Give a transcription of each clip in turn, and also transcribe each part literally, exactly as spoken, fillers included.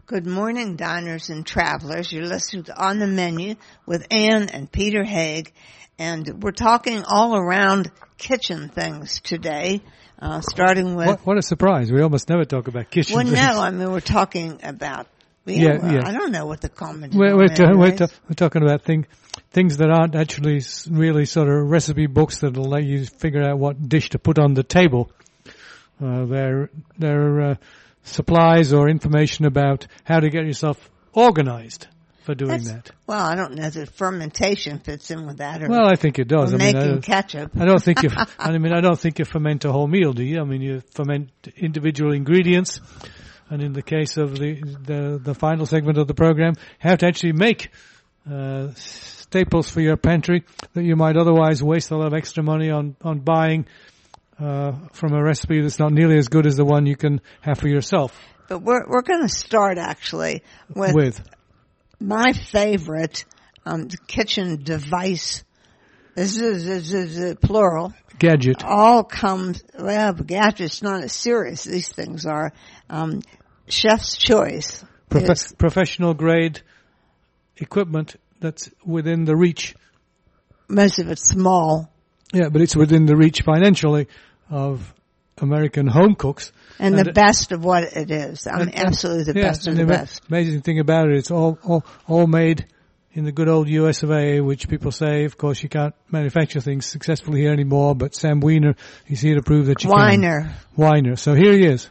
Good morning, diners and travelers. You're listening to On the Menu with Ann and Peter Haig, and we're talking all around kitchen things today, uh, starting with... What, what a surprise. We almost never talk about kitchen well, things. Well, no, I mean, we're talking about... Yeah, yeah, well, yeah. I don't know what the common We're, we're, ta- we're, ta- is. we're talking about thing, things that aren't actually really sort of recipe books that will let you figure out what dish to put on the table. Uh, they're... they're uh, supplies or information about how to get yourself organized for doing That's, that. Well, I don't know that fermentation fits in with that. Or, well, I think it does. Or I mean, making I, ketchup. I don't think you. I mean, I don't think you ferment a whole meal, do you? I mean, you ferment individual ingredients, and in the case of the the, the final segment of the program, how to actually make uh, staples for your pantry that you might otherwise waste a lot of extra money on on buying. Uh, from a recipe that's not nearly as good as the one you can have for yourself. But we're we're going to start actually with, with. my favorite um, kitchen device. This is, this is a plural. Gadget. All comes, well, gadget's not as serious these things are. Um, Chef's Choice. Profe- professional grade equipment that's within the reach. Most of it's small. Yeah, but it's within the reach financially of American home cooks. And, and the best of what it is. I mean, and, absolutely the yeah, best of the best. The amazing thing about it, it's all, all, all made in the good old U S of A, which people say, of course, you can't manufacture things successfully here anymore, but Sam Weiner is here to prove that you Weiner. can. Weiner. So here he is.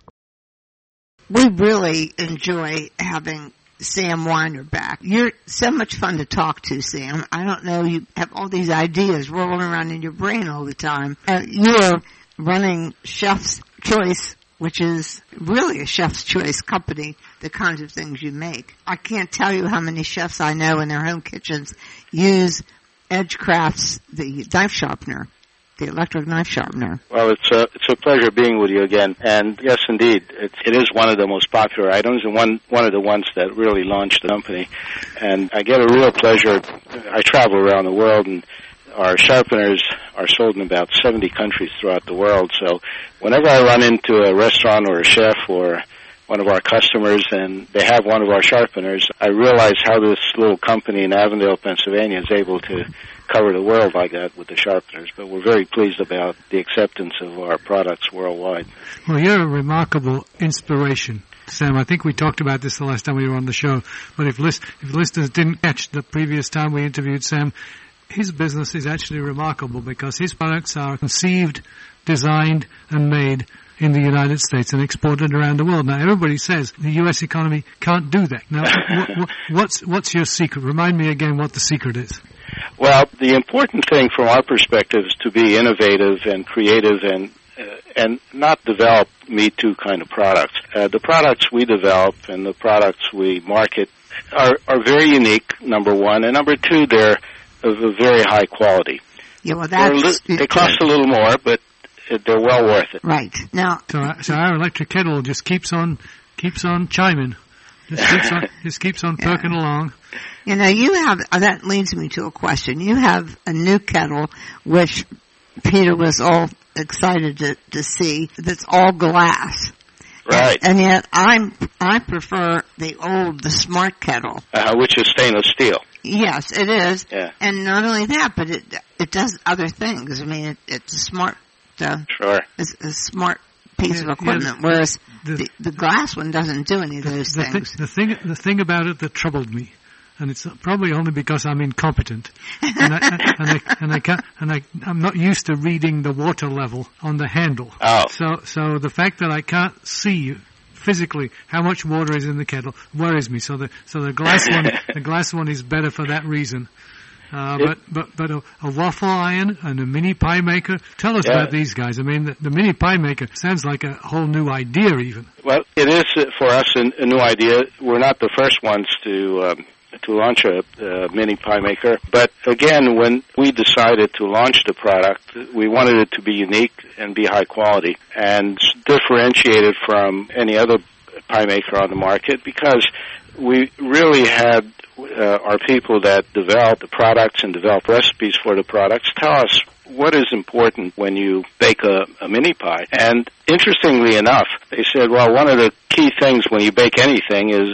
We really enjoy having Sam Weiner back. You're so much fun to talk to, Sam. I don't know, you have all these ideas rolling around in your brain all the time. Uh, you're running Chef's Choice, which is really a Chef's Choice company, the kinds of things you make. I can't tell you how many chefs I know in their home kitchens use Edgecraft's, the knife sharpener. The electric knife sharpener. Well, it's a it's a pleasure being with you again. And yes, indeed, it, it is one of the most popular items and one one of the ones that really launched the company. And I get a real pleasure. I travel around the world, and our sharpeners are sold in about seventy countries throughout the world. So whenever I run into a restaurant or a chef or one of our customers and they have one of our sharpeners, I realize how this little company in Avondale, Pennsylvania is able to cover the world like that with the sharpeners. But we're very pleased about the acceptance of our products worldwide. Well, you're a remarkable inspiration, Sam. I think we talked about this the last time we were on the show, but if, list, if listeners didn't catch the previous time we interviewed Sam, his business is actually remarkable because his products are conceived, designed, and made in the United States and exported around the world. Now, everybody says the U S economy can't do that. Now, what, what, what's what's your secret? Remind me again what the secret is. Well, the important thing from our perspective is to be innovative and creative and uh, and not develop Me Too kind of products. Uh, the products we develop and the products we market are, are very unique, number one, and number two, they're of a very high quality. Yeah, well, that's... Li- they cost a little more, but they're well worth it. Right. Now, so, so our electric kettle just keeps on keeps on chiming, just keeps on just keeps on yeah. perking along. You know, you have uh, that leads me to a question. You have a new kettle, which Peter was all excited to, to see. That's all glass. Right. And, and yet, I'm I prefer the old, the smart kettle, uh, which is stainless steel. Yes, it is. Yeah. And not only that, but it it does other things. I mean, it, it's a smart. Uh, sure. It's a smart piece yeah, of equipment, yes. whereas the, the, the glass one doesn't do any of those the, things. The, the thing, the thing about it that troubled me, and it's probably only because I'm incompetent, and I, and I, and I can't, and I, I'm not used to reading the water level on the handle. Oh. So, so the fact that I can't see physically how much water is in the kettle worries me. So the, so the glass one, the glass one is better for that reason. Uh, but but but a, a waffle iron and a mini pie maker. Tell us yeah. about these guys. I mean, the, the mini pie maker sounds like a whole new idea, even. Well, it is uh, for us a, a new idea. We're not the first ones to um, to launch a uh, mini pie maker, but again, when we decided to launch the product, we wanted it to be unique and be high quality and differentiated from any other pie maker on the market because we really had uh, our people that develop the products and develop recipes for the products tell us what is important when you bake a, a mini pie. And interestingly enough, they said, well, one of the key things when you bake anything is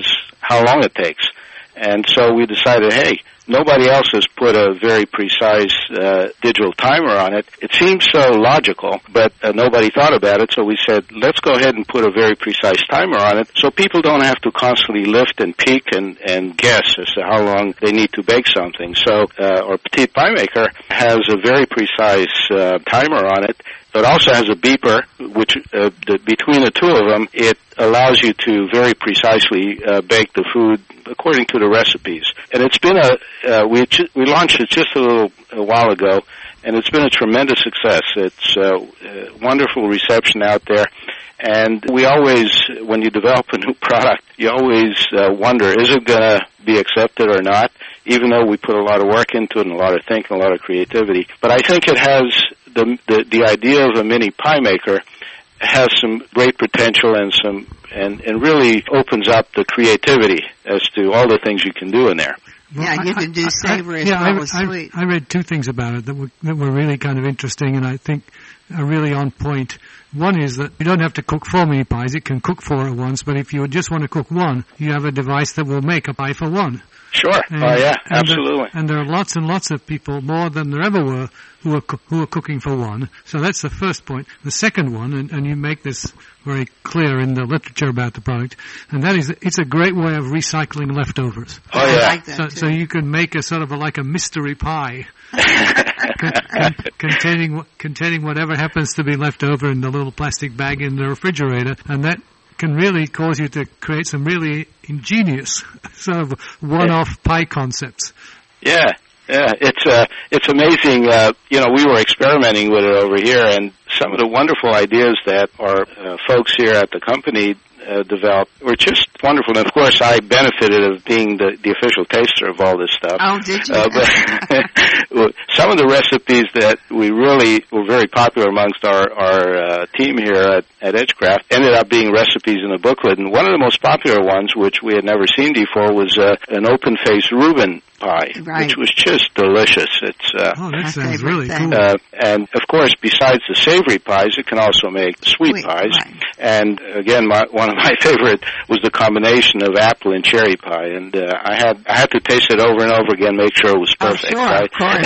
how long it takes. And so we decided, hey, nobody else has put a very precise uh, digital timer on it. It seems so logical, but uh, nobody thought about it, so we said, let's go ahead and put a very precise timer on it so people don't have to constantly lift and peek and, and guess as to how long they need to bake something. So uh, our Petite Pie Maker has a very precise uh, timer on it. It also has a beeper, which uh, the, between the two of them, it allows you to very precisely uh, bake the food according to the recipes. And it's been a uh, we we launched it just a little a while ago, and it's been a tremendous success. It's uh, uh, wonderful reception out there, and we always, when you develop a new product, you always uh, wonder, is it going to be accepted or not? Even though we put a lot of work into it and a lot of thinking, a lot of creativity, but I think it has. The, the the idea of a mini pie maker has some great potential and some and, and really opens up the creativity as to all the things you can do in there. Well, yeah, you can do savory as yeah, well I, as sweet. I, I read two things about it that were that were really kind of interesting, and I think are really on point. One is that you don't have to cook four mini pies; it can cook four at once. But if you just want to cook one, you have a device that will make a pie for one. Sure. And, oh yeah, and absolutely. There, and there are lots and lots of people, more than there ever were, who are co- who are cooking for one. So that's the first point. The second one, and, and you make this very clear in the literature about the product, and that is that it's a great way of recycling leftovers. Oh yeah. I like that so, too. so you can make a sort of a, like a mystery pie. con- con- containing containing whatever happens to be left over in the little plastic bag in the refrigerator, and that can really cause you to create some really ingenious sort of one-off pie concepts. Yeah, yeah, it's uh, it's amazing. Uh, you know, we were experimenting with it over here, and some of the wonderful ideas that our uh, folks here at the company uh, developed were just wonderful. And of course, I benefited of being the, the official taster of all this stuff. Oh, did you? Uh, but some of the recipes that we really were very popular amongst our our uh, team here at, at Edgecraft ended up being recipes in a booklet. And one of the most popular ones, which we had never seen before, was uh, an open-faced Reuben pie, right. which was just delicious. It's uh, oh, that My sounds favorite really thing. cool. uh, and of course, besides the savory pies, it can also make sweet, Sweet, pies. right. And again, my, one of my favorite was the combination of apple and cherry pie. And uh, I had I had to taste it over and over again, make sure it was perfect. Oh, sure, right? of course.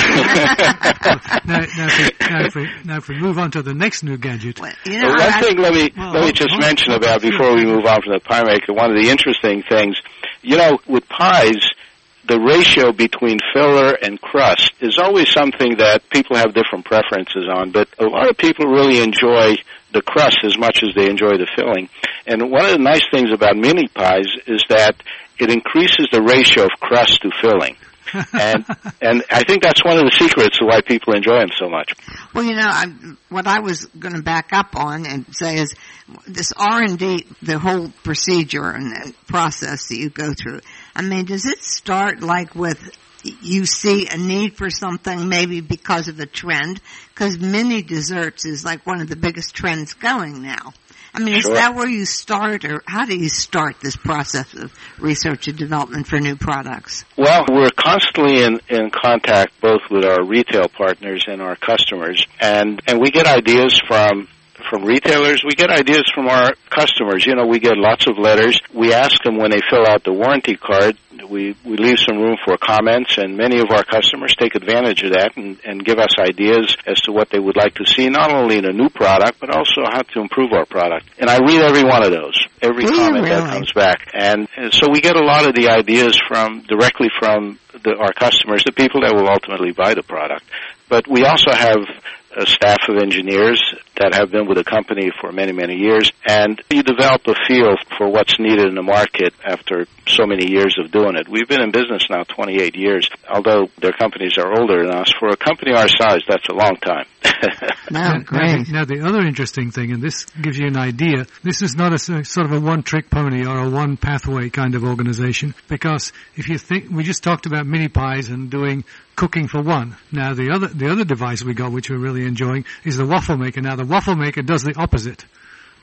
now, now, if we, now, if we, now if we move on to the next new gadget. Well, you know, Well, one I, thing let me well, let me hold- just hold- mention hold- about hold- before we move on from the pie maker. One of the interesting things, you know, with pies, the ratio between filler and crust is always something that people have different preferences on. But a lot of people really enjoy the crust as much as they enjoy the filling. And one of the nice things about mini pies is that it increases the ratio of crust to filling. and and I think that's one of the secrets of why people enjoy them so much. well, you know, I, what I was going to back up on and say is this R and D, the whole procedure and the process that you go through. I mean, does it start like with you see a need for something maybe because of a trend? Because mini desserts is like one of the biggest trends going now. I mean, Sure. is that where you start, or how do you start this process of research and development for new products? Well, we're constantly in, in contact both with our retail partners and our customers, and, and we get ideas from from retailers. We get ideas from our customers. You know, we get lots of letters. We ask them when they fill out the warranty card. We we leave some room for comments, and many of our customers take advantage of that and, and give us ideas as to what they would like to see, not only in a new product, but also how to improve our product. And I read every one of those, every Do you comment really? that comes back. And, and so we get a lot of the ideas from directly from the, our customers, the people that will ultimately buy the product. But we also have a staff of engineers that have been with the company for many, many years, and you develop a feel for what's needed in the market after so many years of doing it. We've been in business now twenty-eight years, although their companies are older than us. For a company our size, that's a long time. Wow, Now, great. now, the other interesting thing, and this gives you an idea, this is not a s- sort of a one-trick pony or a one-pathway kind of organization, because if you think, we just talked about mini pies and doing cooking for one. Now, the other the other device we got, which we're really enjoying, is the waffle maker. Now, the waffle maker does the opposite.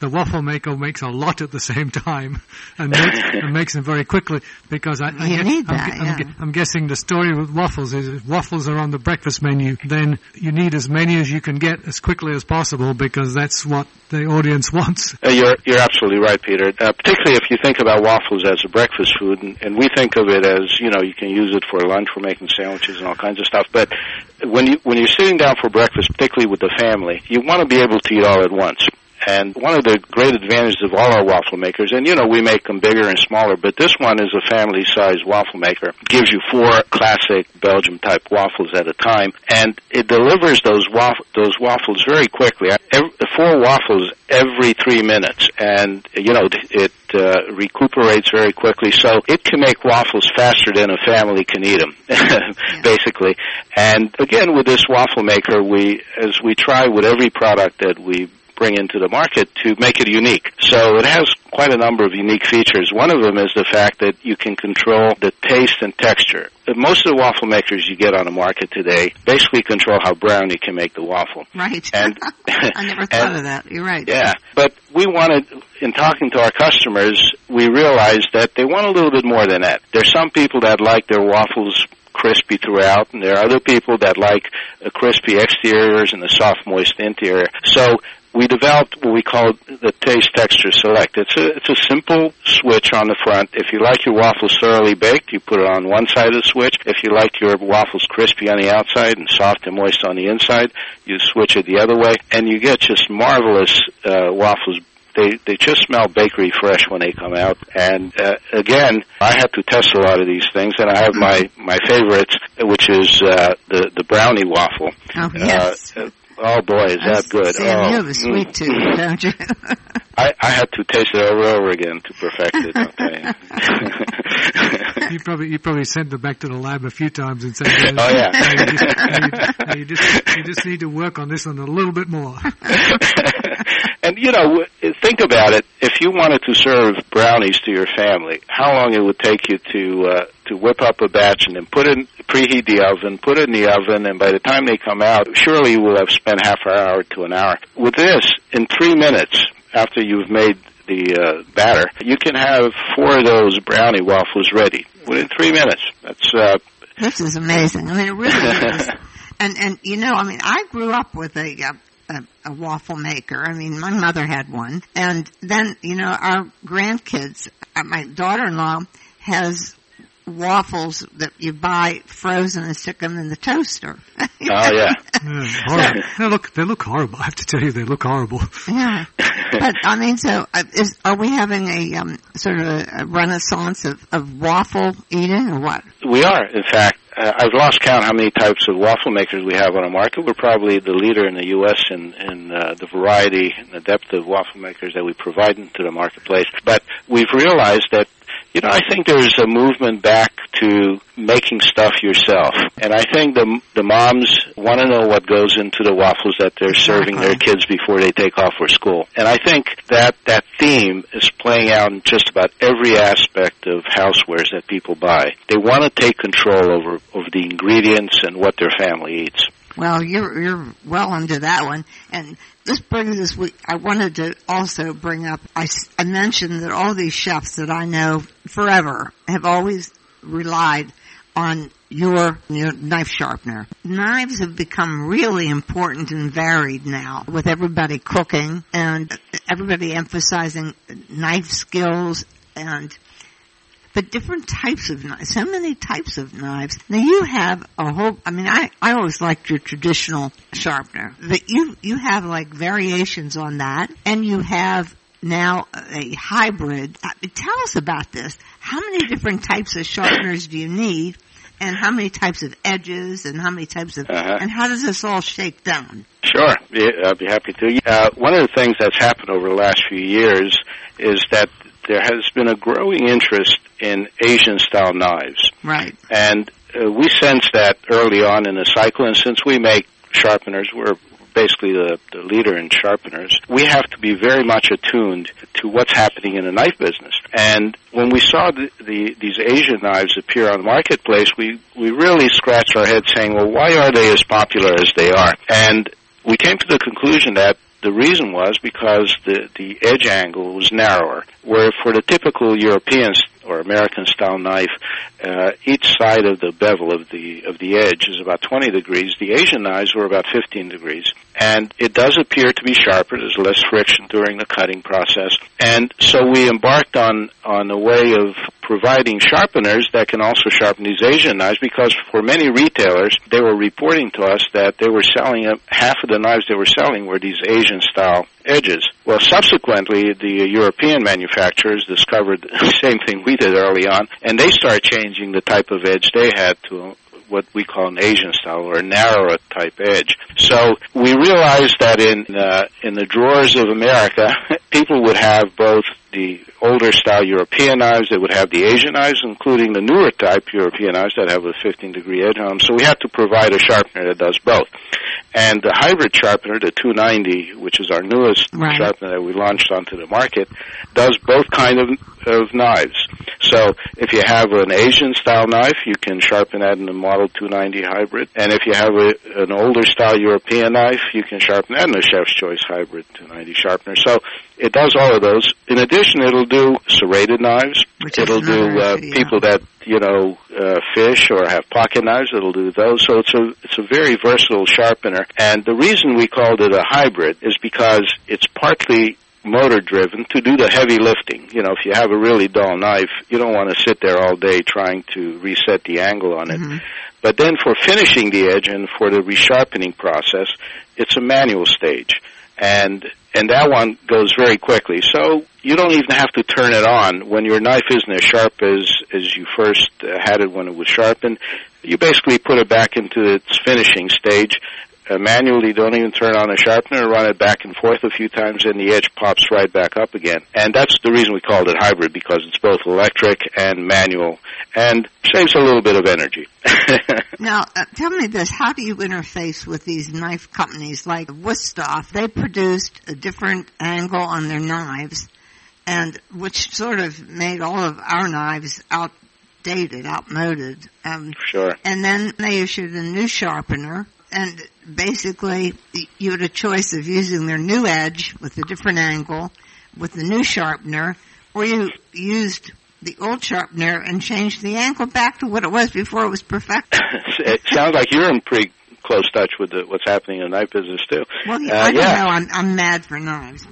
the waffle maker makes a lot at the same time and makes, and makes them very quickly because I, I you guess, need I'm, that, I'm, yeah. I'm guessing the story with waffles is if waffles are on the breakfast menu, then you need as many as you can get as quickly as possible because that's what the audience wants. Uh, you're you're absolutely right, Peter. Uh, particularly if you think about waffles as a breakfast food, and, and we think of it as, you know, you can use it for lunch, for making sandwiches and all kinds of stuff. But when you when you're sitting down for breakfast, particularly with the family, you want to be able to eat all at once. And one of the great advantages of all our waffle makers, and you know, we make them bigger and smaller, but this one is a family-sized waffle maker. It gives you four classic Belgium-type waffles at a time, and it delivers those waff- those waffles very quickly. Every, four waffles every three minutes, and you know, it uh, recuperates very quickly, so it can make waffles faster than a family can eat them, basically. And again, with this waffle maker, we, as we try with every product that we bring into the market to make it unique. So it has quite a number of unique features. One of them is the fact that you can control the taste and texture. Most of the waffle makers you get on the market today basically control how brown you can make the waffle. Right. And, I never thought and, of that. You're right. Yeah. But we wanted, in talking to our customers, we realized that they want a little bit more than that. There's some people that like their waffles crispy throughout, and there are other people that like a crispy exteriors and a soft, moist interior. So we developed what we call the Taste Texture Select. It's a, it's a simple switch on the front. If you like your waffles thoroughly baked, you put it on one side of the switch. If you like your waffles crispy on the outside and soft and moist on the inside, you switch it the other way, and you get just marvelous uh, waffles. They they just smell bakery fresh when they come out. And uh, again, I have to test a lot of these things, and I have my, my favorites, which is uh, the the brownie waffle. Oh yes. Uh, Oh boy, is that good! Sam, oh, you have a sweet mm, tooth, mm. don't you? I, I had to taste it over and over again to perfect it. I'll tell you. you probably you probably sent it back to the lab a few times and said, "Oh yeah, hey, you, just, hey, you, just, you just need to work on this one a little bit more." And you know, think about it. If you wanted to serve brownies to your family, how long it would take you to uh, to whip up a batch and then put it in, preheat the oven, put it in the oven, and by the time they come out, surely you will have spent half an hour to an hour. With this, in three minutes after you've made the uh, batter, you can have four of those brownie waffles ready within three minutes. That's uh, this is amazing. I mean, it really is. And and you know, I mean, I grew up with a. Uh, A, a waffle maker. I mean, my mother had one. And then, you know, our grandkids, uh, my daughter-in-law has waffles that you buy frozen and stick them in the toaster. Oh, yeah. yeah horrible. They look, they look horrible. I have to tell you, they look horrible. Yeah. But, I mean, so, uh, is, are we having a um, sort of a, a renaissance of, of waffle eating or what? We are, in fact. Uh, I've lost count how many types of waffle makers we have on the market. We're probably the leader in the U S in, in uh, the variety and the depth of waffle makers that we provide into the marketplace. But we've realized that, you know, I think there's a movement back to making stuff yourself. And I think the the moms want to know what goes into the waffles that they're serving their kids before they take off for school. And I think that that theme is playing out in just about every aspect of housewares that people buy. They want to take control over, over the ingredients and what their family eats. Well, you're you're well into that one. And this brings us, we, I wanted to also bring up, I, I mentioned that all these chefs that I know forever have always relied on your, your knife sharpener. Knives have become really important and varied now with everybody cooking and everybody emphasizing knife skills and but different types of knives, so many types of knives. Now you have a whole, I mean, I, I always liked your traditional sharpener, but you, you have like variations on that, and you have now a hybrid. Tell us about this. How many different types of sharpeners do you need, and how many types of edges, and how many types of, uh-huh. and how does this all shake down? Sure, I'd be happy to. Uh, one of the things that's happened over the last few years is that there has been a growing interest in Asian-style knives. Right. And uh, we sensed that early on in the cycle, and since we make sharpeners, we're basically the, the leader in sharpeners, we have to be very much attuned to what's happening in the knife business. And when we saw the, the, these Asian knives appear on the marketplace, we, we really scratched our heads saying, well, why are they as popular as they are? And we came to the conclusion that the reason was because the, the edge angle was narrower, where for the typical European or American-style knife, uh, each side of the bevel of the of the edge is about twenty degrees. The Asian knives were about fifteen degrees. And it does appear to be sharper. There's less friction during the cutting process. And so we embarked on, on a way of providing sharpeners that can also sharpen these Asian knives, because for many retailers, they were reporting to us that they were selling, uh, half of the knives they were selling were these Asian-style edges. Well, subsequently, the European manufacturers discovered the same thing we did early on, and they started changing the type of edge they had to what we call an Asian style, or a narrower type edge. So we realized that in uh, in the drawers of America, people would have both the older style European knives, they would have the Asian knives, including the newer type European knives that have a fifteen degree edge on them. So we had to provide a sharpener that does both. And the hybrid sharpener, the two ninety, which is our newest right. sharpener that we launched onto the market, does both kind of, of knives. So if you have an Asian-style knife, you can sharpen that in the Model two ninety hybrid. And if you have a, an older-style European knife, you can sharpen that in the Chef's Choice hybrid two ninety sharpener. So it does all of those. In addition, it'll do serrated knives. Which it'll do uh, yeah. people that, you know, uh, fish or have pocket knives. It'll do those. So it's a it's a very versatile sharpener. And the reason we called it a hybrid is because it's partly motor driven to do the heavy lifting. You know, if you have a really dull knife, you don't want to sit there all day trying to reset the angle on it. Mm-hmm. But then for finishing the edge and for the resharpening process, it's a manual stage. And and that one goes very quickly. So you don't even have to turn it on. When your knife isn't as sharp as, as you first uh, had it when it was sharpened, you basically put it back into its finishing stage. Uh, manually, don't even turn on a sharpener, run it back and forth a few times, and the edge pops right back up again. And that's the reason we called it hybrid, because it's both electric and manual, and saves a little bit of energy. Now, uh, tell me this, how do you interface with these knife companies like Wusthof? They produced a different angle on their knives, and which sort of made all of our knives outdated, outmoded. Um, sure. And then they issued a new sharpener. And basically, you had a choice of using their new edge with a different angle, with the new sharpener, or you used the old sharpener and changed the angle back to what it was before it was perfect. It sounds like you're in pretty close touch with the, what's happening in the knife business, too. Well, yeah, uh, I don't yeah. know. I'm, I'm mad for knives.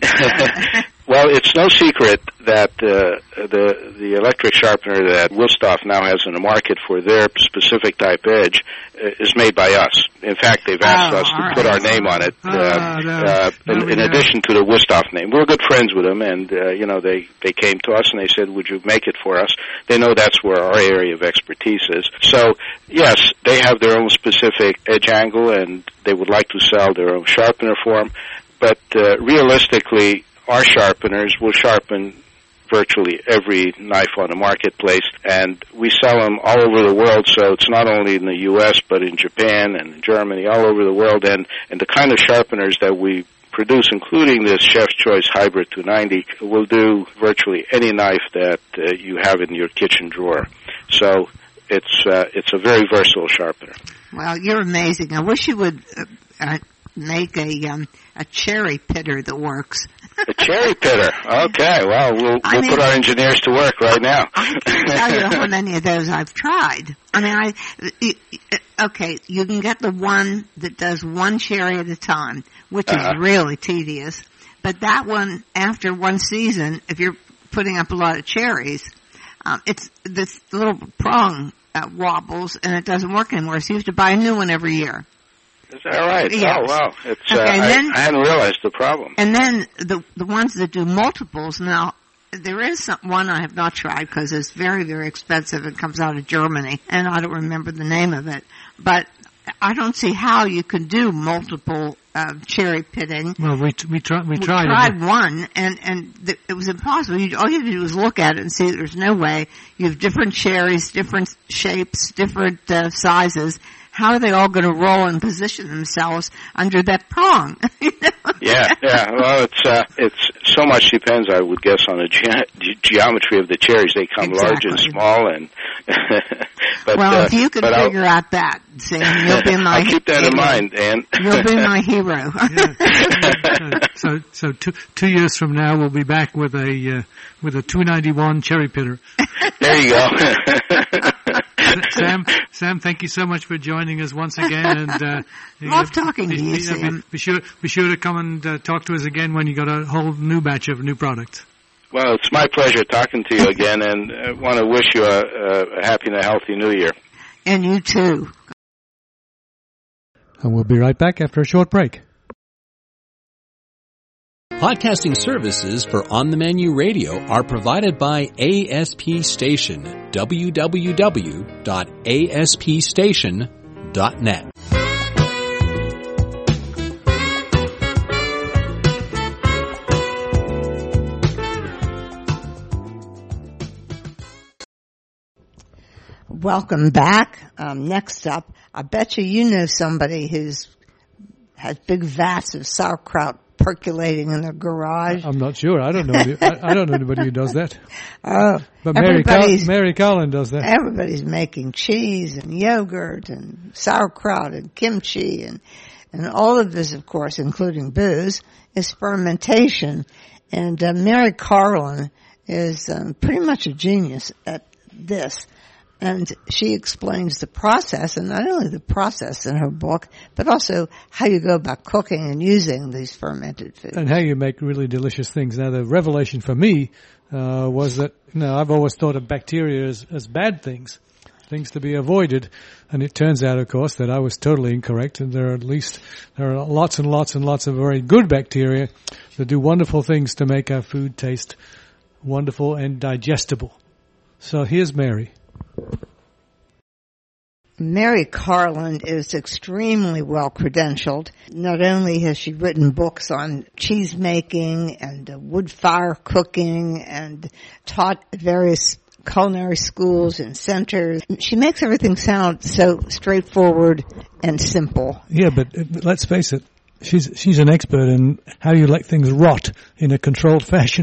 Well, it's no secret that uh, the the electric sharpener that Wusthof now has in the market for their specific type edge uh, is made by us. In fact, they've asked oh, us to right. put our name on it, uh, oh, no. uh, in, in addition to the Wusthof name. We're good friends with them, and uh, you know they they came to us and they said, "Would you make it for us?" They know that's where our area of expertise is. So, yes, they have their own specific edge angle, and they would like to sell their own sharpener for them. But uh, realistically, our sharpeners will sharpen virtually every knife on the marketplace, and we sell them all over the world, so it's not only in the U S but in Japan and Germany, all over the world, and, and the kind of sharpeners that we produce, including this Chef's Choice Hybrid two ninety, will do virtually any knife that uh, you have in your kitchen drawer. So it's uh, it's a very versatile sharpener. Well, you're amazing. I wish you would uh, uh, make a um, a cherry pitter that works. A cherry pitter. Okay, well, we'll, we'll I mean, put our engineers to work right now. I can't tell you how many of those I've tried. I mean, I, okay, you can get the one that does one cherry at a time, which uh-huh. is really tedious. But that one, after one season, if you're putting up a lot of cherries, um, it's this little prong uh, wobbles and it doesn't work anymore. So you have to buy a new one every year. Is that right? Yes. Oh, wow. It's, okay, uh, I, then, I hadn't realized the problem. And then the the ones that do multiples, now, there is some, one I have not tried because it's very, very expensive. It comes out of Germany, and I don't remember the name of it. But I don't see how you can do multiple uh, cherry pitting. Well, we t- we, try, we, we tried. We tried one, and, and th- it was impossible. You, all you have to do is look at it and see that there's no way. You have different cherries, different shapes, different uh, sizes. How are they all going to roll and position themselves under that prong? You know? Yeah, yeah. Well, it's uh, it's so much depends, I would guess, on the ge- geometry of the cherries. They come exactly. large and small, and but well, uh, if you can figure I'll, out that, Sam, you'll be my. I'll keep that hero. in mind, Dan. You'll be my hero. yeah. So, so two two years from now, we'll be back with a uh, with a two ninety-one cherry pitter. There you go. Sam, Sam, thank you so much for joining us once again. And uh, love talking be, to you, be, Sam. Be sure, be sure to come and uh, talk to us again when you got a whole new batch of new products. Well, it's my pleasure talking to you again, and I want to wish you a, a happy and a healthy New Year. And you too. And we'll be right back after a short break. Podcasting services for On the Menu Radio are provided by A S P Station, w w w dot a s p station dot net. Welcome back. Um, next up, I bet you you know somebody who's has big vats of sauerkraut percolating in their garage. I'm not sure. I don't know. Any, I, I don't know anybody who does that. Oh, but Mary, Col- Mary Collin does that. Everybody's making cheese and yogurt and sauerkraut and kimchi and and all of this, of course, including booze, is fermentation. And uh, Mary Collin is um, pretty much a genius at this. And she explains the process, and not only the process in her book, but also how you go about cooking and using these fermented foods. And how you make really delicious things. Now, the revelation for me uh, was that, you know, I've always thought of bacteria as, as bad things, things to be avoided. And it turns out, of course, that I was totally incorrect, and there are at least, there are lots and lots and lots of very good bacteria that do wonderful things to make our food taste wonderful and digestible. So here's Mary. Mary Collin is extremely well credentialed. Not only has she written books on cheese making and uh, wood fire cooking and taught at various culinary schools and centers, she makes everything sound so straightforward and simple. Yeah, but uh, let's face it. She's she's an expert in how you let things rot in a controlled fashion.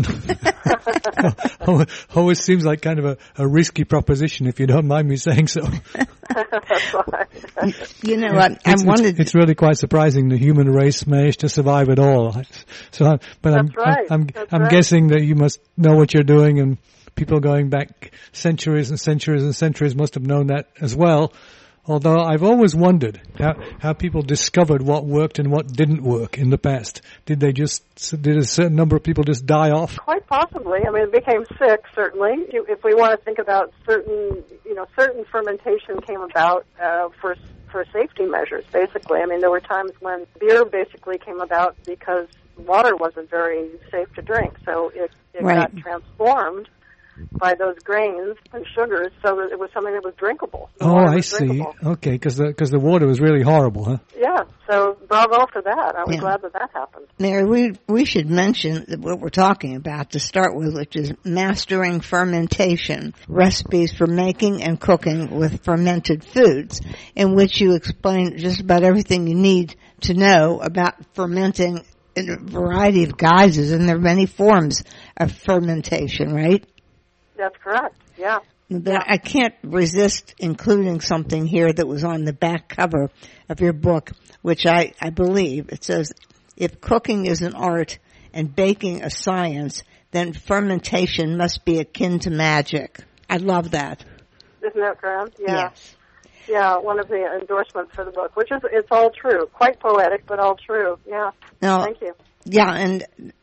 Always seems like kind of a, a risky proposition, if you don't mind me saying so. That's right. You know, I, I it's, wanted. It's, it's really quite surprising the human race managed to survive at all. So, I, but That's I'm right. I'm That's I'm right. guessing that you must know what you're doing, and people going back centuries and centuries and centuries must have known that as well. Although I've always wondered how, how people discovered what worked and what didn't work in the past. Did they just, did a certain number of people just die off? Quite possibly. I mean, it became sick, certainly. If we want to think about certain, you know, certain fermentation came about uh, for for safety measures, basically. I mean, there were times when beer basically came about because water wasn't very safe to drink, so it, it Right. got transformed by those grains and sugars so that it was something that was drinkable. The Oh, water I was see. drinkable. Okay, because the, cause the water was really horrible, huh? Yeah, so bravo for that. I was Yeah. glad that that happened. Mary, we we should mention that what we're talking about to start with, which is mastering fermentation, recipes for making and cooking with fermented foods, in which you explain just about everything you need to know about fermenting in a variety of guises, and there are many forms of fermentation, right? That's correct, yeah. But Yeah. I can't resist including something here that was on the back cover of your book, which I, I believe. It says, if cooking is an art and baking a science, then fermentation must be akin to magic. I love that. Isn't that correct? Yeah. Yes. Yeah, one of the endorsements for the book, which is, it's all true. Quite poetic, but all true. Yeah. Now, Thank you. yeah, and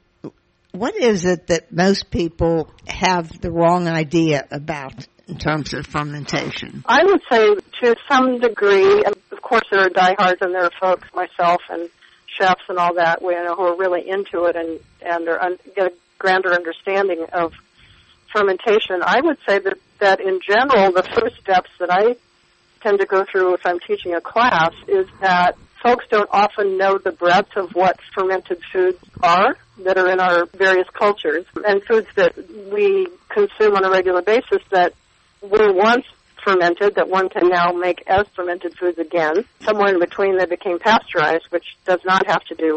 what is it that most people have the wrong idea about in terms of fermentation? I would say to some degree, and of course there are diehards and there are folks, myself and chefs and all that, you know, who are really into it and, and are un- get a grander understanding of fermentation. I would say that, that in general, the first steps that I tend to go through if I'm teaching a class is that folks don't often know the breadth of what fermented foods are that are in our various cultures and foods that we consume on a regular basis that were once fermented that one can now make as fermented foods again. Somewhere in between they became pasteurized, which does not have to do with,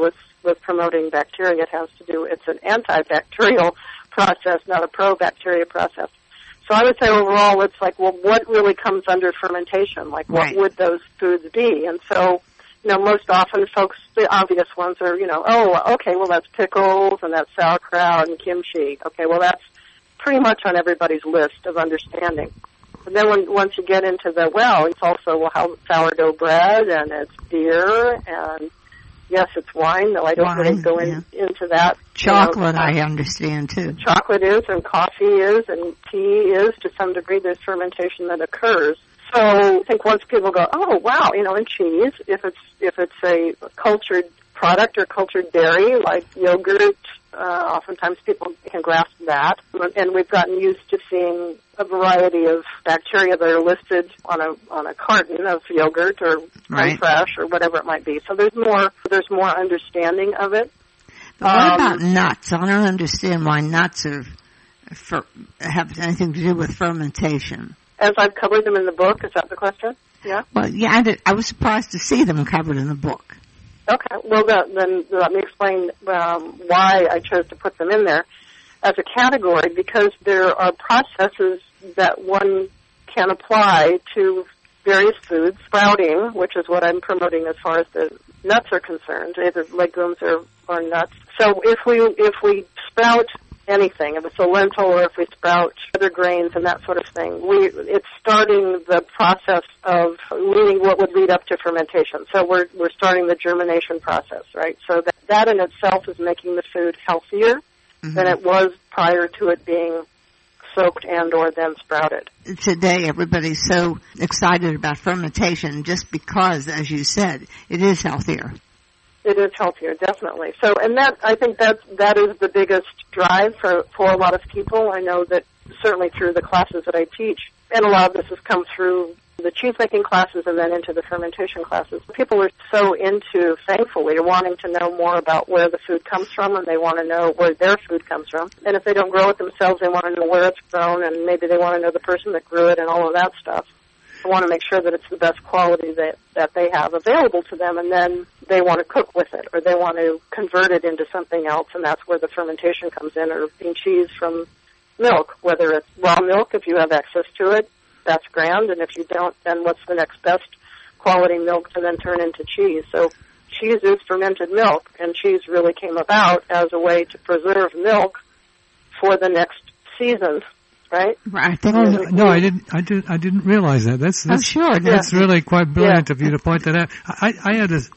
with promoting bacteria. It has to do, it's an antibacterial process, not a pro-bacteria process. So I would say overall it's like, well, what really comes under fermentation? Like, what Right. would those foods be? And so, you know, most often folks, the obvious ones are, you know, oh, okay, well, that's pickles and that's sauerkraut and kimchi. Okay, well, that's pretty much on everybody's list of understanding. And then when, once you get into the, well, it's also, well, how sourdough bread, and it's beer, and yes, it's wine, though I don't Wine, really go in, yeah. into that. Chocolate, you know, I understand, too. Chocolate is, and coffee is, and tea is. To some degree, there's fermentation that occurs. So I think once people go, oh, wow, you know, in cheese, if it's if it's a cultured product or cultured dairy, like yogurt, uh, oftentimes people can grasp that. And we've gotten used to seeing a variety of bacteria that are listed on a on a carton of yogurt or Right. creme fraiche or whatever it might be. So there's more there's more understanding of it. But what Um, about nuts? I don't understand why nuts are, fer- have anything to do with fermentation. As I've covered them in the book, is that the question? Yeah? Well, yeah, I, did, I was surprised to see them covered in the book. Okay. Well, then, then let me explain um, why I chose to put them in there as a category, because there are processes that one can apply to various foods. Sprouting, which is what I'm promoting as far as the nuts are concerned, either legumes or, or nuts. So if we if we sprout anything, if it's a lentil or if we sprout other grains and that sort of thing, we it's starting the process of leading what would lead up to fermentation. So we're we're starting the germination process, right? So that, that in itself is making the food healthier mm-hmm. than it was prior to it being soaked and or then sprouted. Today, everybody's so excited about fermentation just because, as you said, it is healthier. It is healthier, definitely. So, and that, I think that that is the biggest drive for, for a lot of people. I know that certainly through the classes that I teach, and a lot of this has come through the cheese-making classes and then into the fermentation classes. People are so into, thankfully, wanting to know more about where the food comes from, and they want to know where their food comes from. And if they don't grow it themselves, they want to know where it's grown, and maybe they want to know the person that grew it and all of that stuff. They want to make sure that it's the best quality that, that they have available to them, and then they want to cook with it, or they want to convert it into something else, and that's where the fermentation comes in, or being cheese from milk, whether it's raw milk, if you have access to it, that's grand, and if you don't, then what's the next best quality milk to then turn into cheese? So cheese is fermented milk, and cheese really came about as a way to preserve milk for the next season, right? Right. I think Oh, no, no, I didn't. I didn't. I didn't realize that. That's, that's oh, sure. That's Yeah. really quite brilliant Yeah. of you to point that out. I, I had a,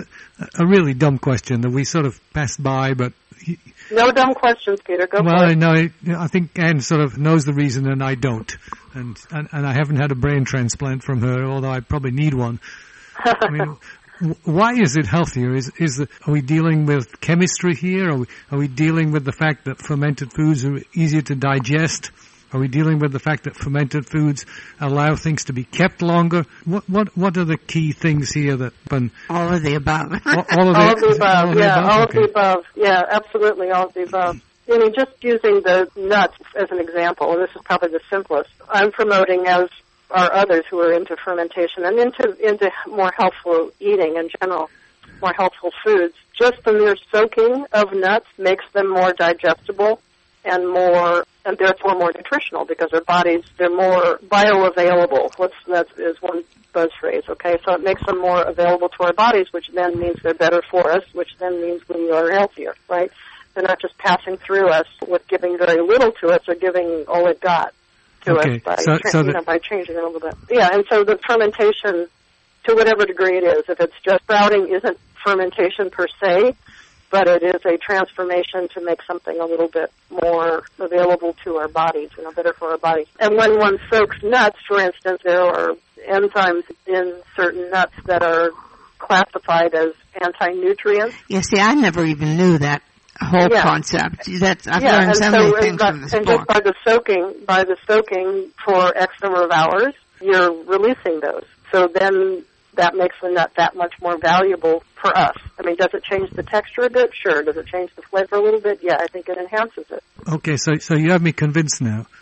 a really dumb question that we sort of passed by, but he, No dumb questions, Peter. Go well, for I it. know. I think Anne sort of knows the reason, and I don't. And, and and I haven't had a brain transplant from her, although I probably need one. I mean, w- why is it healthier? Is is the, are we dealing with chemistry here? Are we are we dealing with the fact that fermented foods are easier to digest? Are we dealing with the fact that fermented foods allow things to be kept longer? What what what are the key things here that happen? All of the above. All, all of the, All of the above, all of the yeah, above? all Okay. of the above. Yeah, absolutely, all of the above. I mean, just using the nuts as an example, and this is probably the simplest, I'm promoting, as are others who are into fermentation and into into more healthful eating in general, more healthful foods. Just the mere soaking of nuts makes them more digestible and more, and therefore more nutritional, because their bodies, they're more bioavailable. What's that is one buzz phrase, okay? So it makes them more available to our bodies, which then means they're better for us, which then means we are healthier, right? They're not just passing through us with giving very little to us, or giving all it got to Okay, us by, so- tra- so you the- know, by changing it a little bit. Yeah, and so the fermentation, to whatever degree it is, if it's just sprouting, isn't fermentation per se, but it is a transformation to make something a little bit more available to our bodies, you know, better for our bodies. And when one soaks nuts, for instance, there are enzymes in certain nuts that are classified as anti-nutrients. Yeah, see, I never even knew that whole Yeah. concept. That's I've yeah, learned and so, so many and things by, from this and book. just by the soaking, by the soaking for X number of hours, you're releasing those. So then that makes the nut that much more valuable for us. I mean, does it change the texture a bit? Sure. Does it change the flavor a little bit? Yeah, I think it enhances it. Okay, so so you have me convinced now.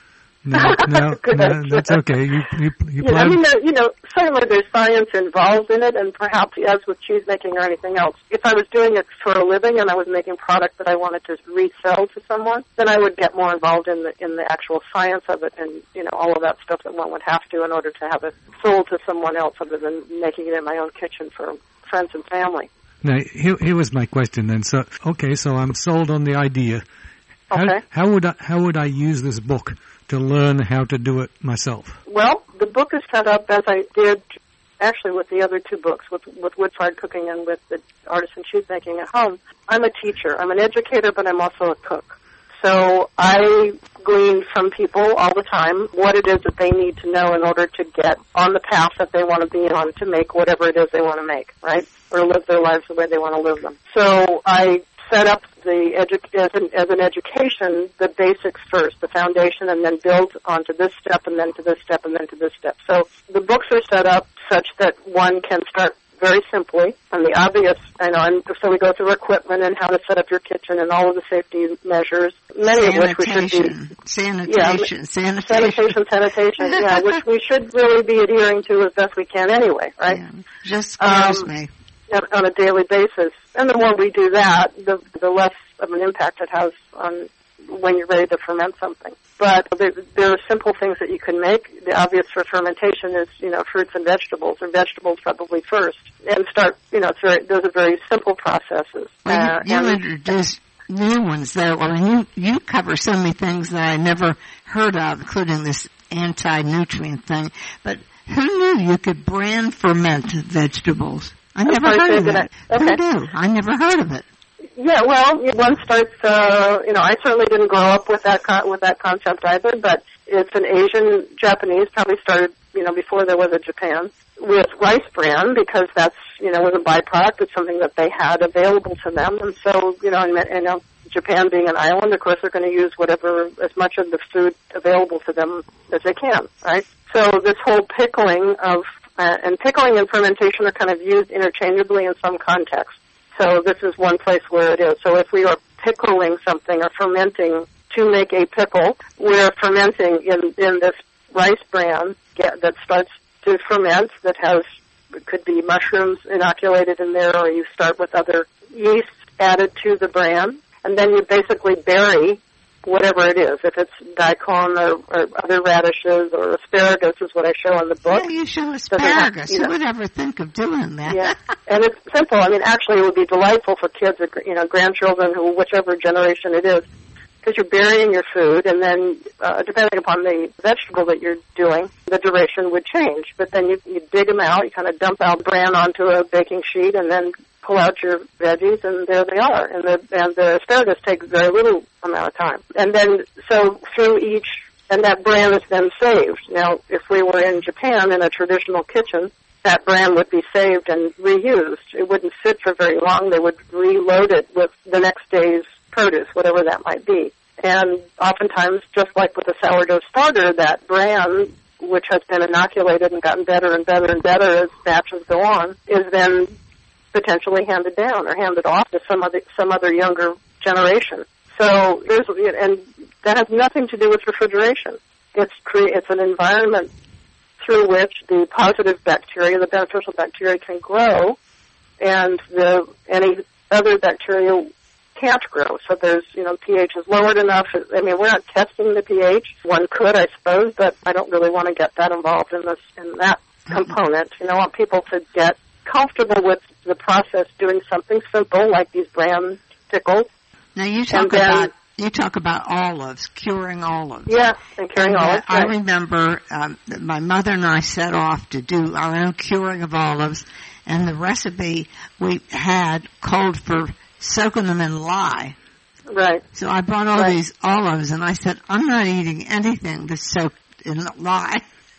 No, no, no, that's okay. You, you, you yeah, I mean, there, you know, certainly there's science involved in it, and perhaps as with cheese making or anything else, if I was doing it for a living and I was making product that I wanted to resell to someone, then I would get more involved in the in the actual science of it, and you know, all of that stuff that one would have to in order to have it sold to someone else, other than making it in my own kitchen for friends and family. Now, here, here was my question then. So, okay, so I'm sold on the idea. How, Okay. how would I, how would I use this book to learn how to do it myself? Well, the book is set up as I did actually with the other two books, with, with wood-fired cooking and with the artisan cheese making at home. I'm a teacher. I'm an educator, but I'm also a cook. So I glean from people all the time what it is that they need to know in order to get on the path that they want to be on to make whatever it is they want to make, right? Or live their lives the way they want to live them. So I set up the edu- as, an, as an education, the basics first, the foundation, and then build onto this step, and then to this step, and then to this step. So the books are set up such that one can start very simply, and the obvious, I know, and so we go through equipment and how to set up your kitchen and all of the safety measures, many of which we should be... Sanitation, yeah, sanitation. Sanitation, sanitation, yeah, which we should really be adhering to as best we can anyway, right? Yeah, just scares Um, me. On a daily basis. And the more we do that, the, the less of an impact it has on when you're ready to ferment something. But there, there are simple things that you can make. The obvious for fermentation is, you know, fruits and vegetables, or vegetables probably first. And start, you know, it's very, those are very simple processes. Well, Uh, you, you and- introduced new ones there. Well, and you, you cover so many things that I never heard of, including this anti-nutrient thing. But who knew you could brand ferment vegetables? I never sorry, heard say of that it. I- Who okay. knew? I never heard of it. Yeah, well, one starts. Uh, you know, I certainly didn't grow up with that con- with that concept either. But it's an Asian Japanese. Probably started, you know, before there was a Japan, with rice bran, because that's, you know, was a byproduct. It's something that they had available to them, and so, you know, and, and uh, Japan being an island, of course, they're going to use whatever, as much of the food available to them as they can, right? So this whole pickling of uh, and pickling and fermentation are kind of used interchangeably in some contexts. So this is one place where it is. So if we are pickling something or fermenting to make a pickle, we're fermenting in, in this rice bran get, that starts to ferment, that has, it could be mushrooms inoculated in there, or you start with other yeast added to the bran, and then you basically bury whatever it is. If it's daikon or, or other radishes or asparagus is what I show in the book. Yeah, you show have, asparagus. you know. Who would ever think of doing that? Yeah, and it's simple. I mean, actually, it would be delightful for kids or, you know, grandchildren, who, whichever generation it is, because you're burying your food, and then uh, depending upon the vegetable that you're doing, the duration would change. But then you, you dig them out, you kind of dump out bran onto a baking sheet, and then pull out your veggies, and there they are. And the and the asparagus takes very little amount of time. And then, so through each, and that bran is then saved. Now, if we were in Japan in a traditional kitchen, that bran would be saved and reused. It wouldn't sit for very long. They would reload it with the next day's produce, whatever that might be. And oftentimes, just like with a sourdough starter, that bran, which has been inoculated and gotten better and better and better as batches go on, is then potentially handed down or handed off to some other some other younger generation. So there's, and that has nothing to do with refrigeration. It's cre- it's an environment through which the positive bacteria, the beneficial bacteria, can grow, and the any other bacteria can't grow. So there's, you know, pH is lowered enough. I mean, we're not testing the pH. One could, I suppose, but I don't really want to get that involved in this in that component. You know, I want people to get comfortable with the process, doing something simple like these bran pickles. Now you talk then, about you talk about olives, curing olives. Yeah, and curing and, uh, olives. I Right. remember um, that my mother and I set off to do our own curing of olives, and the recipe we had called for soaking them in lye. Right. So I bought all Right. these olives, and I said, I'm not eating anything that's soaked in lye.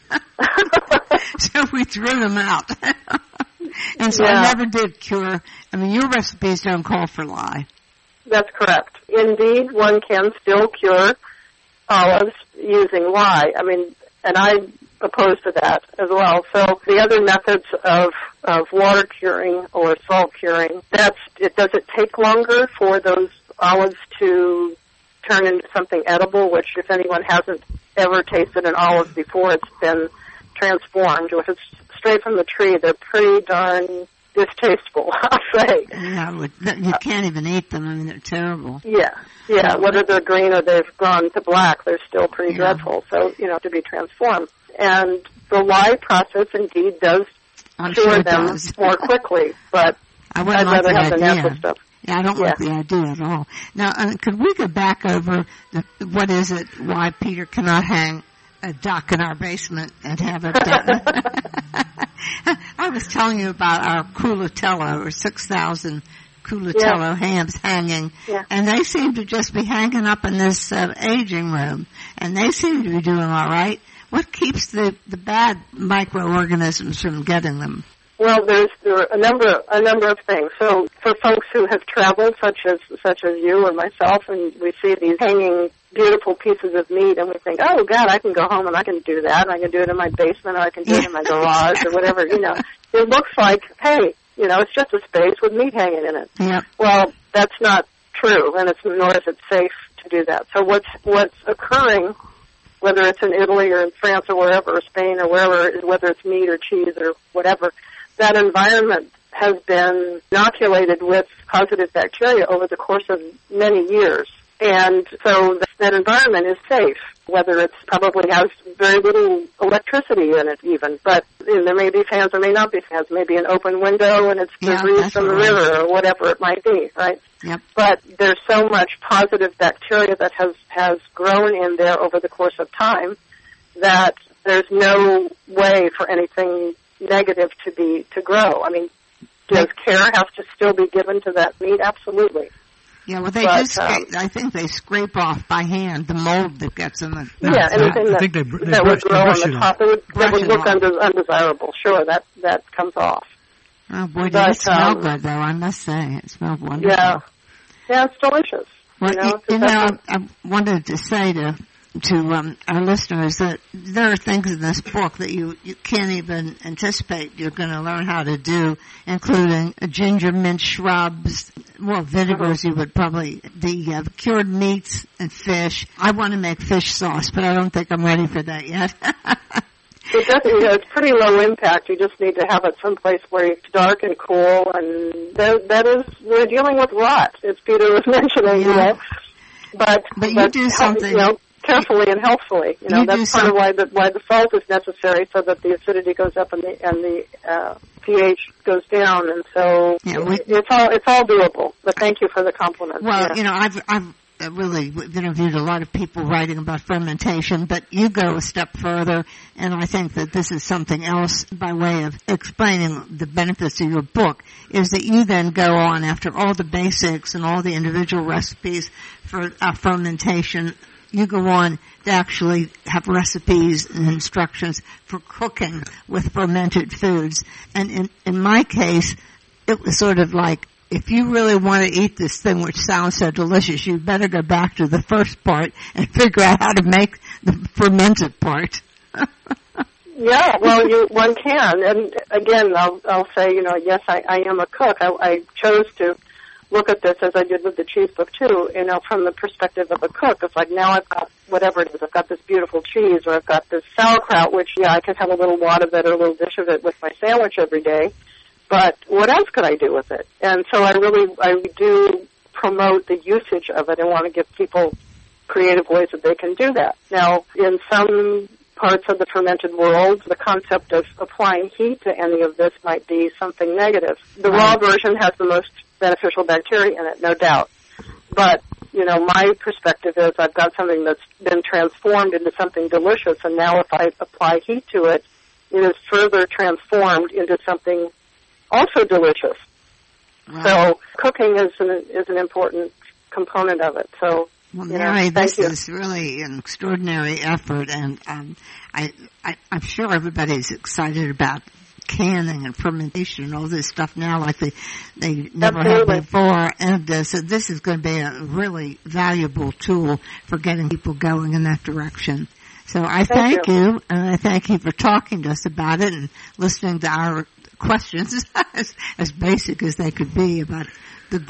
So we threw them out. And so Yeah. I never did cure. I mean, your recipes don't call for lye. That's correct. Indeed, one can still cure olives using lye. I mean, and I'm opposed to that as well. So the other methods of of water curing or salt curing, that's it. Does it take longer for those olives to turn into something edible? Which, if anyone hasn't ever tasted an olive before it's been transformed. If it's straight from the tree, they're pretty darn distasteful, I'll say. Yeah, you can't even eat them. I mean, they're terrible. Yeah, yeah. Whether they're green or they've gone to black, they're still pretty yeah. dreadful. So, you know, to be transformed. And the lye process indeed does I'm cure sure them does. more quickly, but I I'd like rather the have the idea. natural stuff. Yeah, I don't yeah. like the idea at all. Now, uh, could we go back over the, what is it, why Peter cannot hang a duck in our basement and have it done? I was telling you about our culatello, or six thousand culatello yeah. hams hanging, yeah. and they seem to just be hanging up in this uh, aging room, and they seem to be doing all right. What keeps the, the bad microorganisms from getting them? Well, there's there are a number a number of things. So for folks who have traveled, such as such as you or myself, and we see these hanging beautiful pieces of meat, and we think, oh God, I can go home and I can do that, and I can do it in my basement, or I can do it in my garage, or whatever. You know, it looks like, hey, you know, it's just a space with meat hanging in it. Yep. Well, that's not true, and it's nor is it safe to do that. So what's what's occurring, whether it's in Italy or in France or wherever, or Spain or wherever, whether it's meat or cheese or whatever, that environment has been inoculated with positive bacteria over the course of many years. And so that environment is safe, whether it probably has very little electricity in it even. But you know, there may be fans, there may not be fans. Maybe an open window and it's the yeah, breeze from the right. river or whatever it might be, right? Yep. But there's so much positive bacteria that has, has grown in there over the course of time that there's no way for anything negative to be to grow. I mean, does care have to still be given to that meat? Absolutely. Yeah, well, they but, just, um, I think they scrape off by hand the mold that gets in the... No, yeah, anything that, they, they that brush, would grow on the top, that would, that would look off. undesirable. Sure, that, that comes off. Oh, boy, but, does it smell um, good, though, I must say. It smells wonderful. Yeah. Yeah, it's delicious. Well, you know, you, you know I wanted to say to to um, our listeners that there are things in this book that you, you can't even anticipate you're going to learn how to do, including ginger mint shrubs, well, vinegars you would probably, the uh, cured meats and fish. I want to make fish sauce, but I don't think I'm ready for that yet. It doesn't, you know, it's pretty low impact. You just need to have it someplace where it's dark and cool, and that, that is, we're dealing with rot, as Peter was mentioning, yeah. you know. But, but you but, do something... You know, carefully and healthfully. You know, you that's part of why the, why the salt is necessary, so that the acidity goes up and the, and the uh, pH goes down, and so yeah, we, it's all it's all doable. But thank you for the compliment. Well, yeah. you know, I've I've really interviewed a lot of people writing about fermentation, but you go a step further, and I think that this is something else by way of explaining the benefits of your book, is that you then go on after all the basics and all the individual recipes for uh, fermentation. You go on to actually have recipes and instructions for cooking with fermented foods. And in, in my case, it was sort of like, if you really want to eat this thing, which sounds so delicious, you better go back to the first part and figure out how to make the fermented part. Yeah, well, you one can. And again, I'll, I'll say, you know, yes, I, I am a cook. I, I chose to look at this, as I did with the cheese book too, you know, from the perspective of a cook. It's like, now I've got whatever it is. I've got this beautiful cheese, or I've got this sauerkraut, which, yeah, I could have a little wad of it or a little dish of it with my sandwich every day. But what else could I do with it? And so I really, I do promote the usage of it and want to give people creative ways that they can do that. Now, in some parts of the fermented world, the concept of applying heat to any of this might be something negative. The raw version has the most beneficial bacteria in it, no doubt. But, you know, my perspective is I've got something that's been transformed into something delicious, and now if I apply heat to it, it is further transformed into something also delicious. Wow. So cooking is an, is an important component of it. So, well, you Mary, know, this you. is really an extraordinary effort, and um, I, I, I'm sure everybody's excited about canning and fermentation and all this stuff now like they they never Absolutely. had before, and uh, so this is going to be a really valuable tool for getting people going in that direction. So I thank, thank you. you, and I thank you for talking to us about it and listening to our questions as, as basic as they could be about the good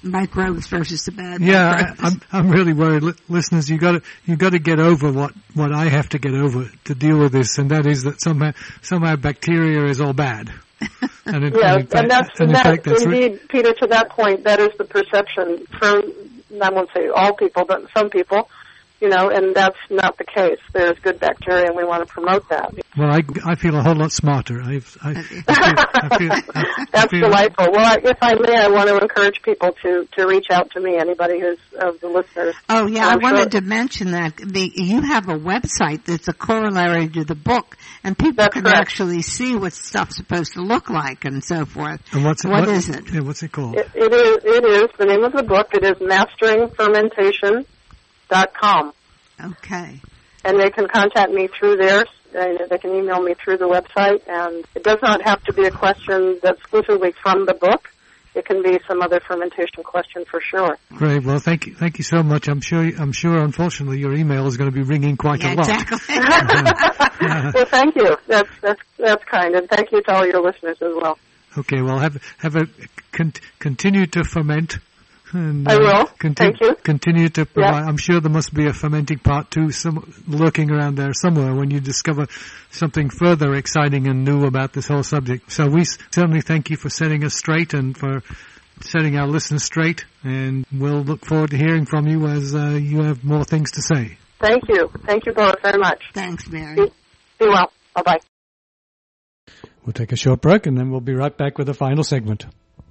microbes versus the bad Yeah, microbes. I, I'm I'm really worried, Li- listeners. You got to you got to get over what what I have to get over to deal with this, and that is that somehow somehow bacteria is all bad. And in, Yeah, and, in fact, and that's, and in that, fact, that's re- indeed, Peter, to that point, that is the perception for, I won't say all people, but some people, you know, and that's not the case. There's good bacteria, and we want to promote that. well, I, I feel a whole lot smarter. I've, I, I feel, I feel, I, That's I feel, delightful. Well, I, if I may, I want to encourage people to, to reach out to me, anybody who's of the listeners. Oh, yeah, I'm I wanted sure- to mention that the, you have a website that's a corollary to the book, and people That's can correct. actually see what stuff's supposed to look like and so forth. And what's it, What what is it? Yeah, what's it called? It, it is. It is. The name of the book. It is mastering fermentation dot com, Okay. and they can contact me through there. And they can email me through the website, and it does not have to be a question that's exclusively from the book. It can be some other fermentation question for sure. Great. Well, thank you, thank you so much. I'm sure, I'm sure. Unfortunately, your email is going to be ringing quite Yeah, a lot. exactly. Well, thank you. That's that's that's kind, and thank you to all your listeners as well. Okay. Well, have have a con- continue to ferment. And, I will. Conti- Thank you. Continue to provide. Yeah. I'm sure there must be a fermenting part too, some lurking around there somewhere when you discover something further exciting and new about this whole subject. So we s- certainly thank you for setting us straight and for setting our listeners straight. And we'll look forward to hearing from you as uh, you have more things to say. Thank you. Thank you both very much. Thanks, Mary. Be, be well. Bye bye. We'll take a short break and then we'll be right back with the final segment.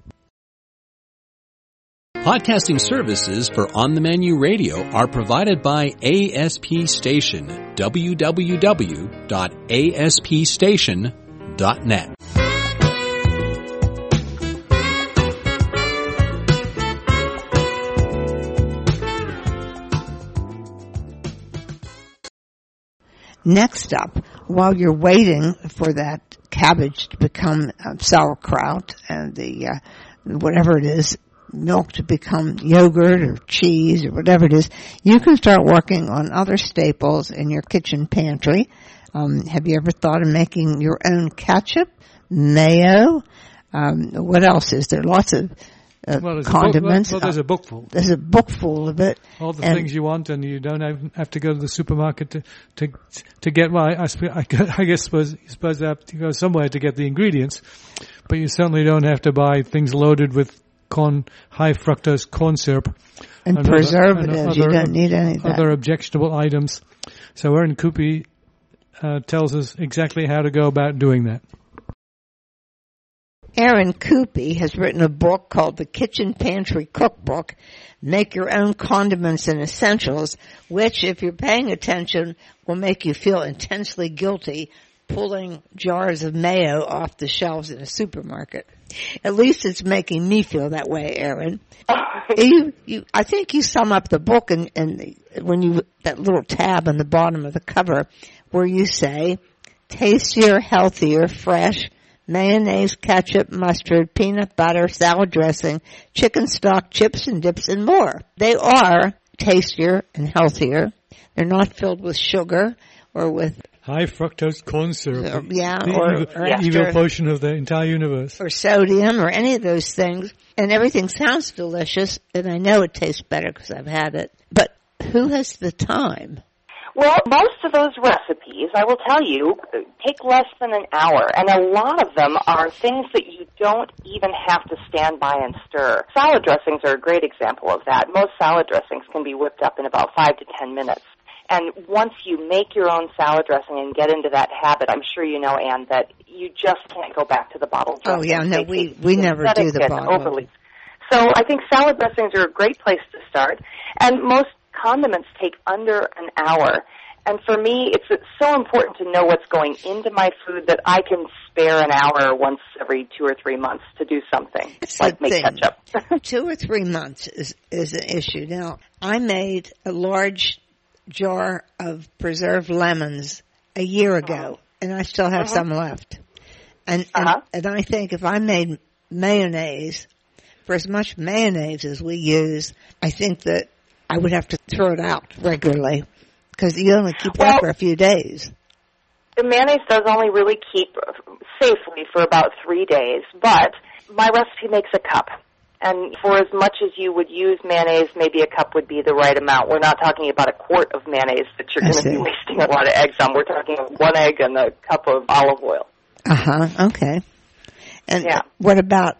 Podcasting services for On the Menu Radio are provided by A S P Station, w w w dot a s p station dot net. Next up, while you're waiting for that cabbage to become uh, sauerkraut and the uh, whatever it is, milk to become yogurt or cheese or whatever it is, you can start working on other staples in your kitchen pantry. Um, have you ever thought of making your own ketchup, mayo? Um, what else is there? Lots of uh, Well, there's condiments. A book, well, well, there's a book full. There's a book full of it. All the And- things you want, and you don't have, have to go to the supermarket to to to get. Well, I, I, sp- I gu- I guess suppose you suppose you have to go somewhere to get the ingredients, but you certainly don't have to buy things loaded with corn, high fructose corn syrup And other- preservatives. and You other- don't need any of that. Other objectionable items. So Erin Coopy uh, tells us exactly how to go about doing that. Erin Coopy has written a book called The Kitchen Pantry Cookbook, Make Your Own Condiments and Essentials, which, if you're paying attention, will make you feel intensely guilty pulling jars of mayo off the shelves in a supermarket. At least it's making me feel that way, Erin. You, you, I think you sum up the book in, in the, when you, that little tab on the bottom of the cover where you say, tastier, healthier, fresh, mayonnaise, ketchup, mustard, peanut butter, salad dressing, chicken stock, chips and dips, and more. They are tastier and healthier. They're not filled with sugar or with High fructose corn syrup. Uh, yeah, the or- evil, or evil extra- potion of the entire universe. or sodium or any of those things. And everything sounds delicious, and I know it tastes better because I've had it. But who has the time? Well, most of those recipes, I will tell you, take less than an hour, and a lot of them are things that you don't even have to stand by and stir. Salad dressings are a great example of that. Most salad dressings can be whipped up in about five to ten minutes. And once you make your own salad dressing and get into that habit, I'm sure you know, Anne, that you just can't go back to the bottle dressing. Oh, yeah, no, They we, taste we never do synthetic the and bottle. overly. So I think salad dressings are a great place to start. And most condiments take under an hour. And for me, it's so important to know what's going into my food that I can spare an hour once every two or three months to do something, That's like the make thing. ketchup. Two or three months is, is an issue. Now, I made a large jar of preserved lemons a year ago, and I still have Uh-huh. some left. And, and, Uh-huh. and I think if I made mayonnaise, for as much mayonnaise as we use, I think that I would have to throw it out regularly because you only keep Well- that for a few days. The mayonnaise does only really keep safely for about three days, but my recipe makes a cup. And for as much as you would use mayonnaise, maybe a cup would be the right amount. We're not talking about a quart of mayonnaise that you're going to be wasting a lot of eggs on. We're talking one egg and a cup of olive oil. Uh-huh, okay. And yeah. what about,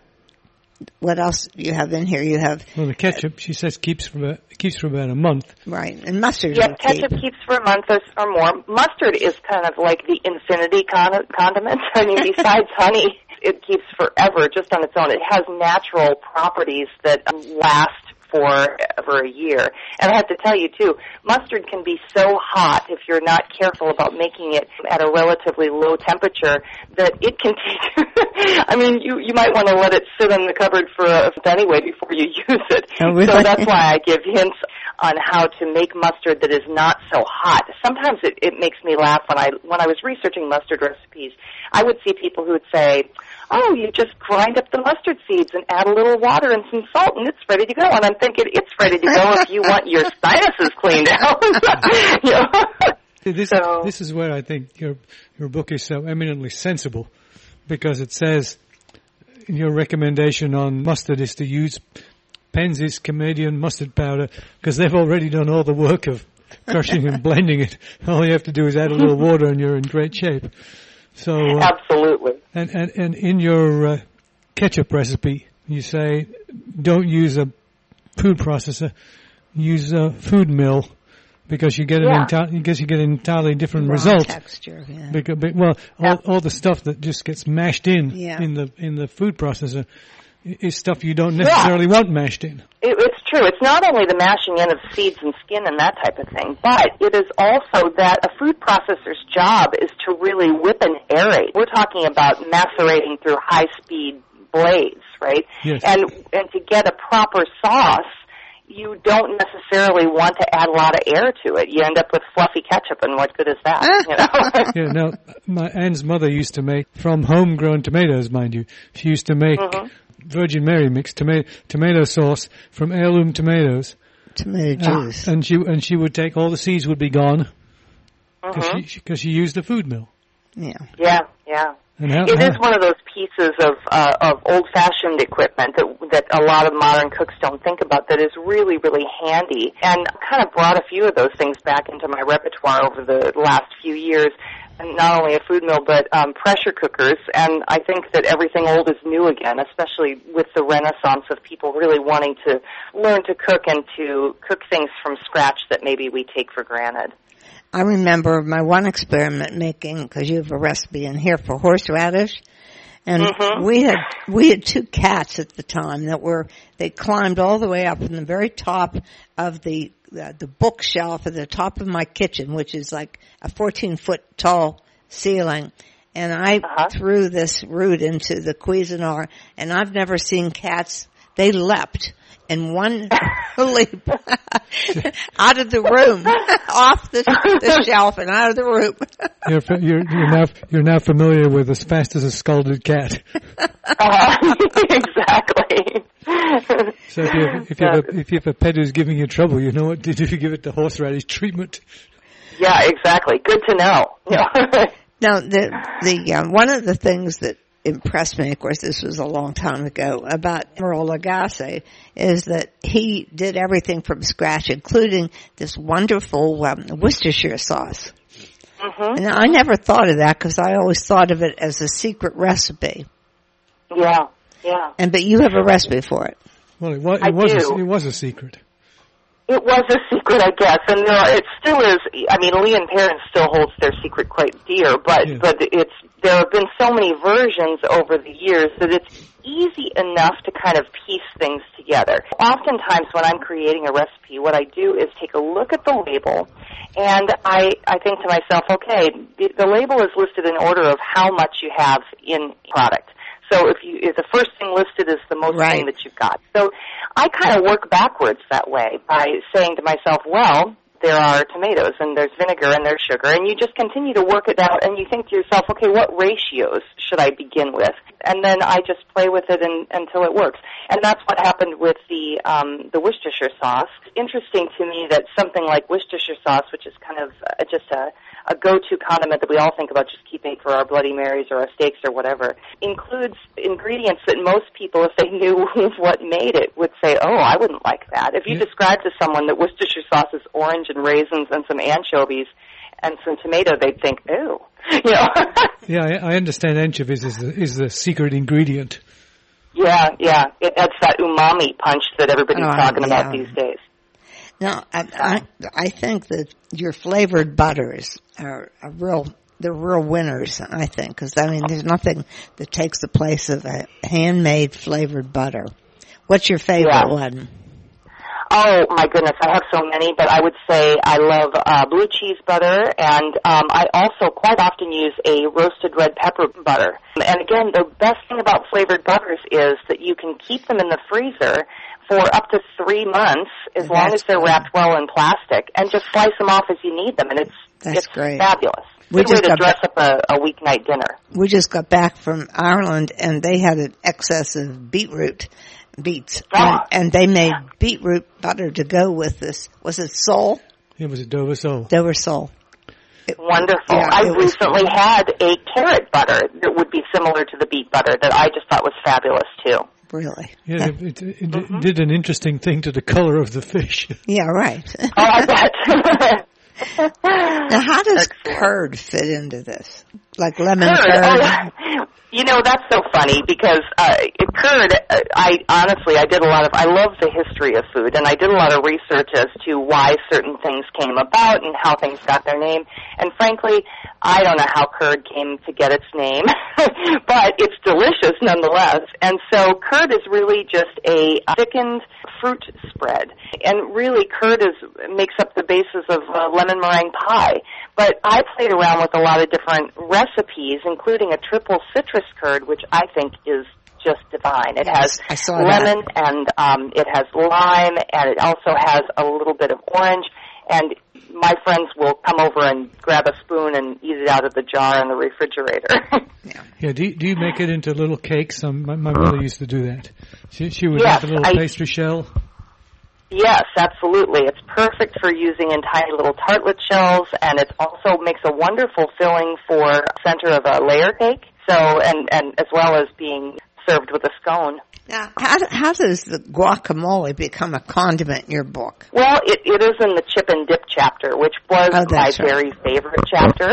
what else do you have in here? You have... Well, the ketchup, she says, keeps for about, keeps for about a month. Right, and mustard. Yeah, ketchup keep. keeps for a month or, or more. Mustard is kind of like the infinity con- condiment. I mean, besides honey, it keeps forever just on its own. It has natural properties that last for over a year. And I have to tell you, too, mustard can be so hot if you're not careful about making it at a relatively low temperature that it can take, I mean, you, you might want to let it sit in the cupboard for a, anyway before you use it. Oh, really? So that's why I give hints on how to make mustard that is not so hot. Sometimes it, it makes me laugh when I when I was researching mustard recipes. I would see people who would say, oh, you just grind up the mustard seeds and add a little water and some salt and it's ready to go. And I'm thinking, it's ready to go if you want your sinuses cleaned out. You know? This, so, this is where I think your your book is so eminently sensible, because it says your recommendation on mustard is to use Penzeys Canadian mustard powder, because they've already done all the work of crushing and blending it. All you have to do is add a little water and you're in great shape. So uh, absolutely. And, and and in your uh, ketchup recipe, you say don't use a food processor, use a food mill, because you get an yeah. enti- because you get an entirely different Raw result. Texture, yeah. Because, well, yeah. all, all the stuff that just gets mashed in yeah. in the in the food processor is stuff you don't necessarily yeah. want mashed in. It, it's true. It's not only the mashing in of seeds and skin and that type of thing, but it is also that a food processor's job is to really whip and aerate. We're talking about macerating through high-speed blades, right? Yes. And and to get a proper sauce, you don't necessarily want to add a lot of air to it. You end up with fluffy ketchup, and what good is that? You know? Yeah, now, my Anne's mother used to make, from homegrown tomatoes, mind you, she used to make mm-hmm. Virgin Mary mix tomato tomato sauce from heirloom tomatoes. Tomato juice. Uh, and she and she would take, all the seeds would be gone because mm-hmm. she, because she used the food mill. Yeah. Yeah, yeah. And how, it how, is one of those pieces of uh, of old-fashioned equipment that that a lot of modern cooks don't think about that is really, really handy. And I kind of brought a few of those things back into my repertoire over the last few years. And not only a food mill, but um, pressure cookers. And I think that everything old is new again, especially with the renaissance of people really wanting to learn to cook and to cook things from scratch that maybe we take for granted. I remember my one experiment making, because you have a recipe in here for horseradish, and mm-hmm. we had we had two cats at the time that were they climbed all the way up in the very top of the uh, the bookshelf at the top of my kitchen, which is like a fourteen foot tall ceiling, and I uh-huh. threw this root into the Cuisinart, and I've never seen cats. They leapt in one leap out of the room, off the, the shelf and out of the room. you're, you're, you're now you're now familiar with as fast as a scalded cat. Uh, exactly. So if you have, if you have a, if you have a pet who's giving you trouble, you know what to do. You give it the horseradish treatment. Yeah, exactly. Good to know. Yeah. Now, the the um, one of the things that impressed me, of course, this was a long time ago, about Emeril Lagasse, is that he did everything from scratch, including this wonderful um, Worcestershire sauce. Mm-hmm. And I never thought of that because I always thought of it as a secret recipe. Yeah, yeah. And but you have a recipe for it. Well, it was I it was do. a, it was a secret. It was a secret, I guess, and there are, it still is. I mean, Lee and Perrin still holds their secret quite dear, but yeah. but it's there have been so many versions over the years that it's easy enough to kind of piece things together. Oftentimes, when I'm creating a recipe, what I do is take a look at the label, and I I think to myself, okay, the, the label is listed in order of how much you have in product. So if you if the first thing listed is the most right. thing that you've got. So I kind of work backwards that way by saying to myself, well, there are tomatoes and there's vinegar and there's sugar, and you just continue to work it out, and you think to yourself, okay, what ratios should I begin with? and then I just play with it in, until it works. And that's what happened with the um, the Worcestershire sauce. It's interesting to me that something like Worcestershire sauce, which is kind of uh, just a, a go-to condiment that we all think about just keeping for our Bloody Marys or our steaks or whatever, includes ingredients that most people, if they knew what made it, would say, oh, I wouldn't like that. If you Yeah. describe to someone that Worcestershire sauce is orange and raisins and some anchovies and some tomato, they'd think, ew. You know? Yeah, I, I understand anchovies is the, is the secret ingredient. Yeah, yeah. It adds that umami punch that everybody's Oh, talking yeah. about these days. No, I, I, I think that your flavored butters are a real, they're real winners, I think, because, I mean, there's nothing that takes the place of a handmade flavored butter. What's your favorite Yeah. one? Oh, my goodness, I have so many, but I would say I love uh, blue cheese butter, and um, I also quite often use a roasted red pepper butter. And again, the best thing about flavored butters is that you can keep them in the freezer for up to three months as long That's as they're good. wrapped well in plastic, and just slice them off as you need them, and it's That's it's great. fabulous. We Good way just to got dress up a, a weeknight dinner. We just got back from Ireland, and they had an excess of beetroot beets, Ah. and, and they made beetroot butter to go with this. Was it sole? It was a Dover sole. Dover sole. It- Wonderful. Yeah, I it was- recently had a carrot butter that would be similar to the beet butter that I just thought was fabulous, too. Really? Yeah, it, it, it mm-hmm. did an interesting thing to the color of the fish. Yeah, right. Oh, I bet. Now, how does Excellent. curd fit into this? Like lemon Curd. curd? Oh, you know, that's so funny because uh, curd, uh, I honestly, I did a lot of, I love the history of food, and I did a lot of research as to why certain things came about and how things got their name. And frankly, I don't know how curd came to get its name, but it's delicious nonetheless. And so curd is really just a thickened fruit spread. And really, curd is makes up the basis of uh, lemon meringue pie. But I played around with a lot of different recipes, including a triple citrus curd, which I think is just divine. It Yes, I has saw lemon that. and um, it has lime, and it also has a little bit of orange. And my friends will come over and grab a spoon and eat it out of the jar in the refrigerator. Yeah. Yeah, do you, do you make it into little cakes? Um, my, my mother used to do that. She, she would Yes, make a little I- pastry shell. Yes, absolutely. It's perfect for using in tiny little tartlet shells, and it also makes a wonderful filling for center of a layer cake. So, and, and as well as being served with a scone. Now, how, how does the guacamole become a condiment in your book? Well, it, it is in the chip and dip chapter, which was Oh, my that's right. very favorite chapter.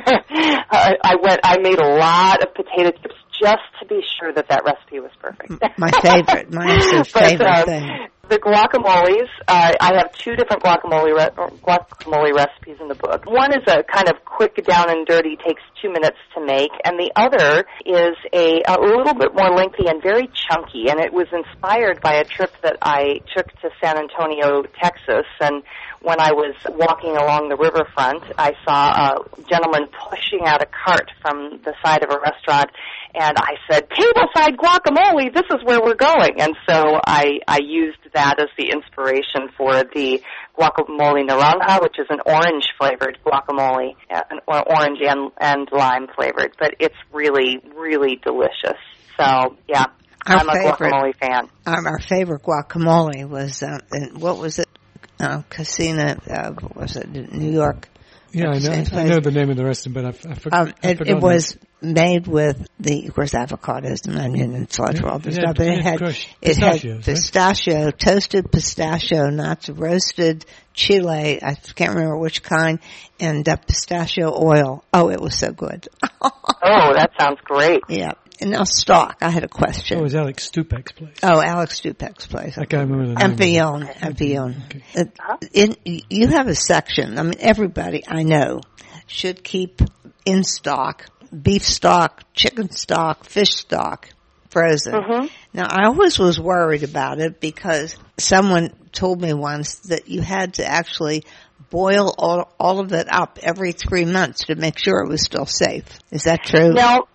uh, I went, I made a lot of potato chips just to be sure that that recipe was perfect. My favorite, my absolute But, favorite uh, thing. The guacamoles, uh, I have two different guacamole re- guacamole recipes in the book. One is a kind of quick, down and dirty, takes two minutes to make, and the other is a, a little bit more lengthy and very chunky, and it was inspired by a trip that I took to San Antonio, Texas, and when I was walking along the riverfront, I saw a gentleman pushing out a cart from the side of a restaurant, and I said, "Tableside guacamole, this is where we're going." And so I, I used that as the inspiration for the guacamole naranja, which is an orange-flavored guacamole, uh, or orange and, and lime-flavored. But it's really, really delicious. So, yeah, Our I'm a favorite. guacamole fan. Um, our favorite guacamole was, uh, in, what was it? Uh, Casino, uh, what was it? New York. Yeah, I know, I know the name of the restaurant, but I've, I've, for, Um, I've it, forgotten it was made with the, of course, avocados and onion and such, all this Yeah, stuff. But it yeah, had, crushed it had pistachios, right? pistachio, toasted pistachio nuts, roasted chile, I can't remember which kind, and uh, pistachio oil. Oh, it was so good. Oh, that sounds great. Yeah. And now stock. I had a question. Oh, it was Alex Stupek's place. Oh, Alex Stupek's place. I can't remember the name. Empillon, Empillon. Okay. It- in, you have a section. I mean, everybody I know should keep in stock beef stock, chicken stock, fish stock, frozen. Mm-hmm. Now, I always was worried about it because someone told me once that you had to actually boil all, all of it up every three months to make sure it was still safe. Is that true? Now,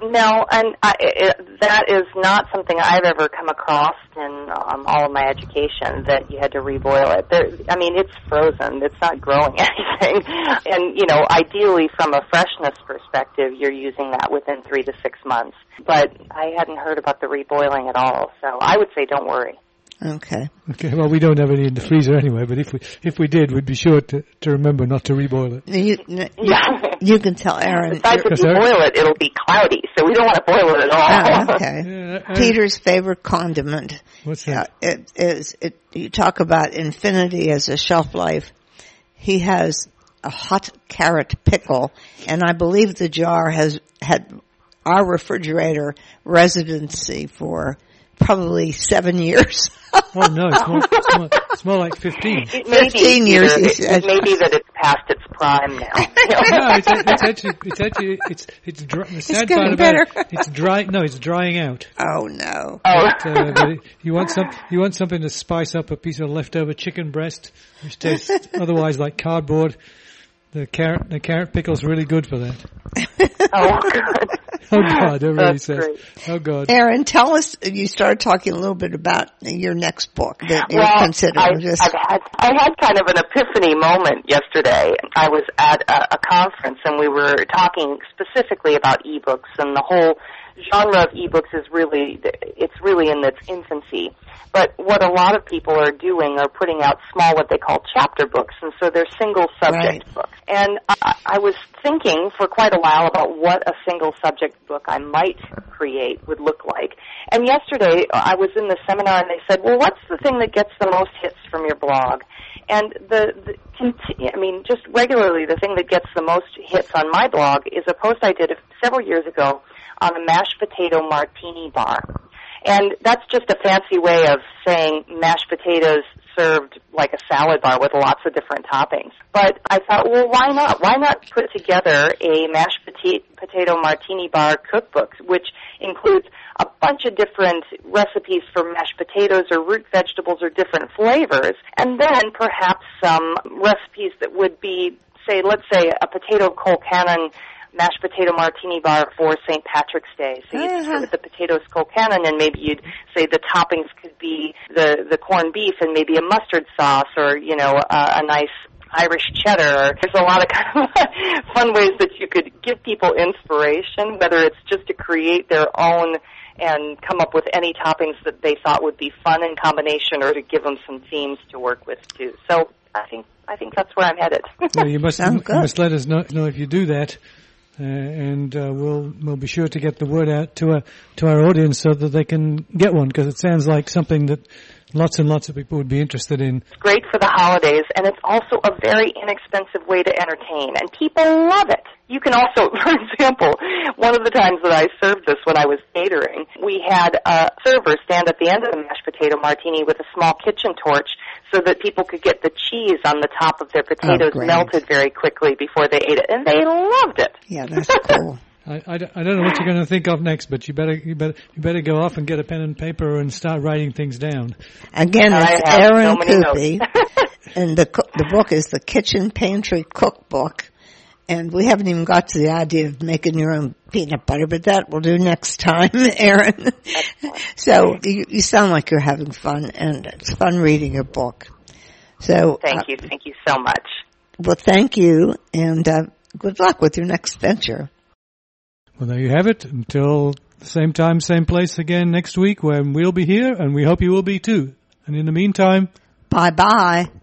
No, and I, it, that is not something I've ever come across in um, all of my education, that you had to reboil it. There, I mean, it's frozen. It's not growing anything. And, you know, ideally from a freshness perspective, you're using that within three to six months. But I hadn't heard about the reboiling at all, so I would say don't worry. Okay. Okay. Well, we don't have any in the freezer anyway, but if we if we did, we'd be sure to, to remember not to reboil it. You, you, Yeah. you can tell Aaron. Besides, if you boil it, it'll be cloudy, so we don't want to boil it at all. Oh, okay. Yeah, uh, Peter's favorite condiment. What's that? Yeah, it is. It. You talk about infinity as a shelf life. He has a hot carrot pickle, and I believe the jar has had our refrigerator residency for probably seven years. Oh no, it's more, it's more, it's more like fifteen. It may Fifteen be, years. It, He said. it may be that it's past its prime now. No, it's, it's actually, it's actually, it's, it's, dry, the sad getting part about better. it, it's dry, no, it's drying out. Oh no. Oh. But, uh, but it, you want some, you want something to spice up a piece of leftover chicken breast, which tastes otherwise like cardboard. The carrot, the carrot pickle's really good for that. Oh, good. Oh God, it really That's says. great. Oh God. Aaron, tell us. You started talking a little bit about your next book that you're Well, considering. I, Just I've had I had kind of an epiphany moment yesterday. I was at a, a conference and we were talking specifically about ebooks, and the whole genre of ebooks is really it's really in its infancy. But what a lot of people are doing are putting out small, what they call chapter books, and so they're single subject Right. books. And I, I was thinking for quite a while about what a single subject book I might create would look like. And yesterday I was in the seminar and they said, well, what's the thing that gets the most hits from your blog? And the, the conti- I mean, just regularly, the thing that gets the most hits on my blog is a post I did several years ago on a mashed potato martini bar. And that's just a fancy way of saying mashed potatoes served like a salad bar with lots of different toppings. But I thought, well, why not? Why not put together a mashed pota- potato martini bar cookbook, which includes a bunch of different recipes for mashed potatoes or root vegetables or different flavors, and then perhaps some recipes that would be, say, let's say a potato colcannon mashed potato martini bar for Saint Patrick's Day. So you'd Uh-huh. start with the potatoes colcannon, and maybe you'd say the toppings could be the the corned beef and maybe a mustard sauce, or you know a, a nice Irish cheddar. There's a lot of kind of fun ways that you could give people inspiration, whether it's just to create their own and come up with any toppings that they thought would be fun in combination, or to give them some themes to work with too. So I think I think that's where I'm headed. Well, you must Sounds you good. must let us know, know if you do that, uh, and uh, we'll we'll be sure to get the word out to our to our audience so that they can get one, because it sounds like something that lots and lots of people would be interested in. It's great for the holidays, and it's also a very inexpensive way to entertain, and people love it. You can also, for example, one of the times that I served this when I was catering, we had a server stand at the end of the mashed potato martini with a small kitchen torch so that people could get the cheese on the top of their potatoes great. melted very quickly before they ate it, and they loved it. yeah, that's cool. I, I, don't- I don't know what you're going to think of next, but you better you better you better go off and get a pen and paper and start writing things down. Again, I it's have Aaron so many Coopy, notes. and the coo- the book is the Kitchen Pantry Cookbook. And we haven't even got to the idea of making your own peanut butter, but that we'll do next time, Aaron. So you, you sound like you're having fun, and it's fun reading your book. So Thank uh, you. Thank you so much. well, thank you, and uh, good luck with your next venture. Well, there you have it. Until the same time, same place again next week, when we'll be here, and we hope you will be too. And in the meantime, Bye bye.